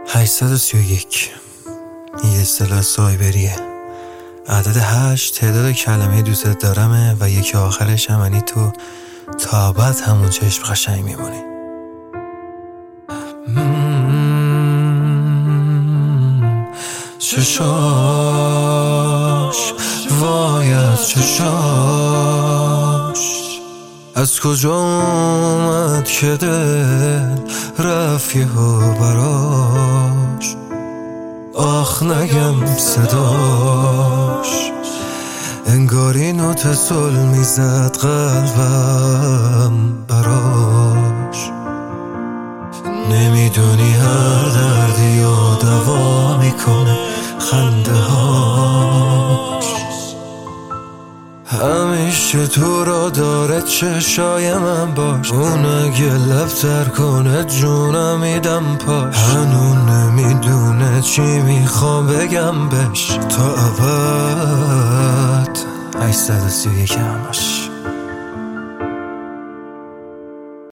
831 یه اصطلاح سایبریه. عدد 8 تعداد کلمه دوست دارمه و یکی آخرش هم یعنی تو تا ابد همون چشم قشنگ میمونی. چشاش وای از چشاش از کجا اومد که دل رفت یهو براش، آخ نگم صداش انگاری نوت سل میزد قلبم براش. نمیدونی هر دردی و دوا میکنه خنده هاش، همیشه تو را داره چشای من باش، اون اگه لب تر کنه جونم میدم پاش. هنون نمیدونه چی میخوام بگم بهش تا ابد. 831 همش